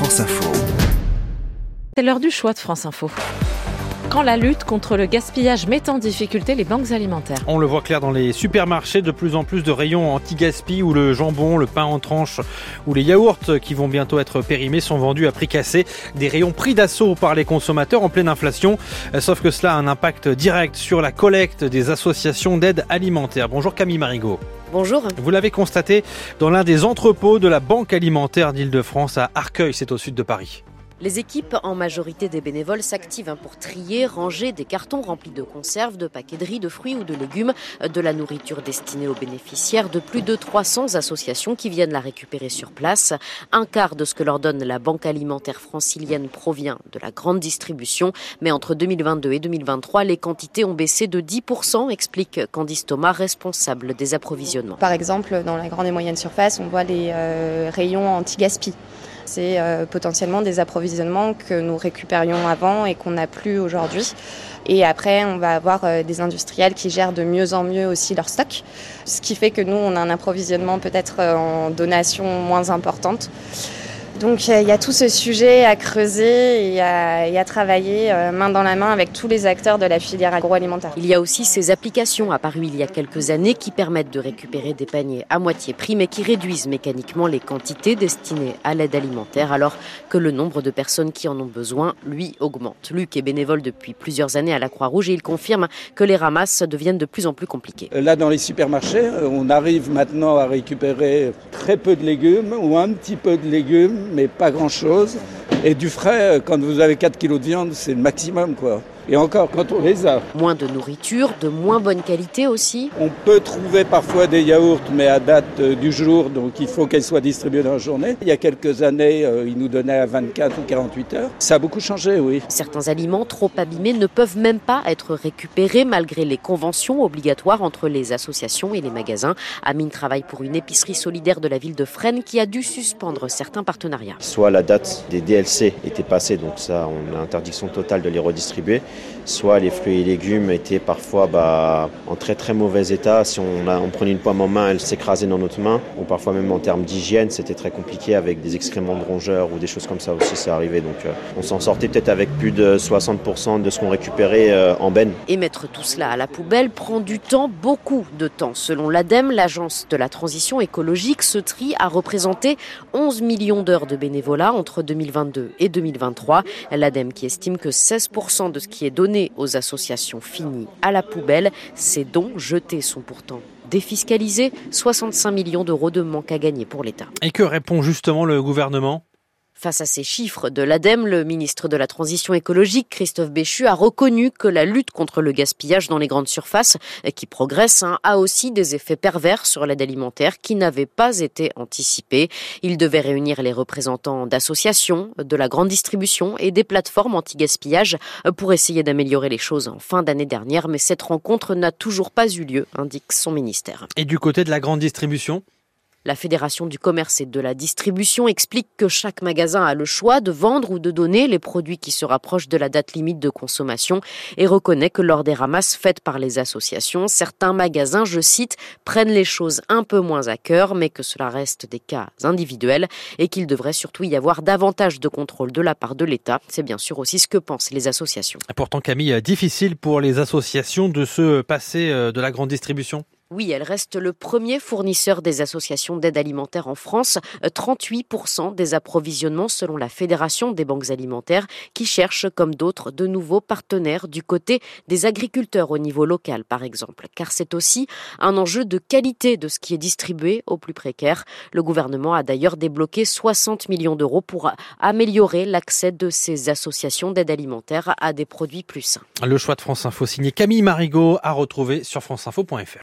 France Info. C'est l'heure du choix de France Info. Quand la lutte contre le gaspillage met en difficulté les banques alimentaires. On le voit clair dans les supermarchés, de plus en plus de rayons anti-gaspi où le jambon, le pain en tranches ou les yaourts qui vont bientôt être périmés sont vendus à prix cassé. Des rayons pris d'assaut par les consommateurs en pleine inflation. Sauf que cela a un impact direct sur la collecte des associations d'aide alimentaire. Bonjour Camille Marigot. Bonjour. Vous l'avez constaté dans l'un des entrepôts de la Banque alimentaire d'Île-de-France à Arcueil, c'est au sud de Paris. Les équipes, en majorité des bénévoles, s'activent pour trier, ranger des cartons remplis de conserves, de paquets de riz, de fruits ou de légumes, de la nourriture destinée aux bénéficiaires de plus de 300 associations qui viennent la récupérer sur place. Un quart de ce que leur donne la Banque alimentaire francilienne provient de la grande distribution. Mais entre 2022 et 2023, les quantités ont baissé de 10%, explique Candice Thomas, responsable des approvisionnements. Par exemple, dans la grande et moyenne surface, on voit les rayons anti-gaspi. C'est potentiellement des approvisionnements que nous récupérions avant et qu'on n'a plus aujourd'hui. Et après, on va avoir des industriels qui gèrent de mieux en mieux aussi leur stock. Ce qui fait que nous, on a un approvisionnement peut-être en donation moins importante. Donc il y a tout ce sujet à creuser et à travailler main dans la main avec tous les acteurs de la filière agroalimentaire. Il y a aussi ces applications apparues il y a quelques années qui permettent de récupérer des paniers à moitié prix mais qui réduisent mécaniquement les quantités destinées à l'aide alimentaire alors que le nombre de personnes qui en ont besoin, lui, augmente. Luc est bénévole depuis plusieurs années à la Croix-Rouge et il confirme que les ramasses deviennent de plus en plus compliquées. Là, dans les supermarchés, on arrive maintenant à récupérer très peu de légumes ou un petit peu de légumes, mais pas grand-chose. Et du frais, quand vous avez 4 kilos de viande, c'est le maximum, quoi. Et encore, quand on les a. Moins de nourriture, de moins bonne qualité aussi. On peut trouver parfois des yaourts, mais à date du jour, donc il faut qu'elles soient distribuées dans la journée. Il y a quelques années, ils nous donnaient à 24 ou 48 heures. Ça a beaucoup changé, oui. Certains aliments trop abîmés ne peuvent même pas être récupérés malgré les conventions obligatoires entre les associations et les magasins. Amine travaille pour une épicerie solidaire de la ville de Fresnes qui a dû suspendre certains partenariats. Soit la date des DLC était passée, donc ça, on a interdiction totale de les redistribuer. Soit les fruits et légumes étaient parfois en très très mauvais état. Si on prenait une pomme en main, elle s'écrasait dans notre main. Ou parfois même en termes d'hygiène, c'était très compliqué avec des excréments de rongeurs ou des choses comme ça aussi, c'est arrivé. Donc on s'en sortait peut-être avec plus de 60% de ce qu'on récupérait en benne. Et mettre tout cela à la poubelle prend du temps, beaucoup de temps. Selon l'ADEME, l'agence de la transition écologique, ce tri a représenté 11 millions d'heures de bénévolat entre 2022 et 2023. L'ADEME qui estime que 16% de ce qui est donné aux associations finit à la poubelle. Ces dons jetés sont pourtant défiscalisés. 65 millions d'euros de manque à gagner pour l'État. Et que répond justement le gouvernement ? Face à ces chiffres de l'ADEME, le ministre de la Transition écologique, Christophe Béchu, a reconnu que la lutte contre le gaspillage dans les grandes surfaces, qui progresse, a aussi des effets pervers sur l'aide alimentaire qui n'avaient pas été anticipés. Il devait réunir les représentants d'associations, de la grande distribution et des plateformes anti-gaspillage pour essayer d'améliorer les choses en fin d'année dernière. Mais cette rencontre n'a toujours pas eu lieu, indique son ministère. Et du côté de la grande distribution ? La Fédération du commerce et de la distribution explique que chaque magasin a le choix de vendre ou de donner les produits qui se rapprochent de la date limite de consommation et reconnaît que lors des ramasses faites par les associations, certains magasins, je cite, prennent les choses un peu moins à cœur, mais que cela reste des cas individuels et qu'il devrait surtout y avoir davantage de contrôle de la part de l'État. C'est bien sûr aussi ce que pensent les associations. Pourtant, Camille, difficile pour les associations de se passer de la grande distribution ? Oui, elle reste le premier fournisseur des associations d'aide alimentaire en France. 38% des approvisionnements selon la Fédération des banques alimentaires qui cherche, comme d'autres, de nouveaux partenaires du côté des agriculteurs au niveau local, par exemple. Car c'est aussi un enjeu de qualité de ce qui est distribué aux plus précaires. Le gouvernement a d'ailleurs débloqué 60 millions d'euros pour améliorer l'accès de ces associations d'aide alimentaire à des produits plus sains. Le choix de France Info signé Camille Marigot à retrouver sur franceinfo.fr.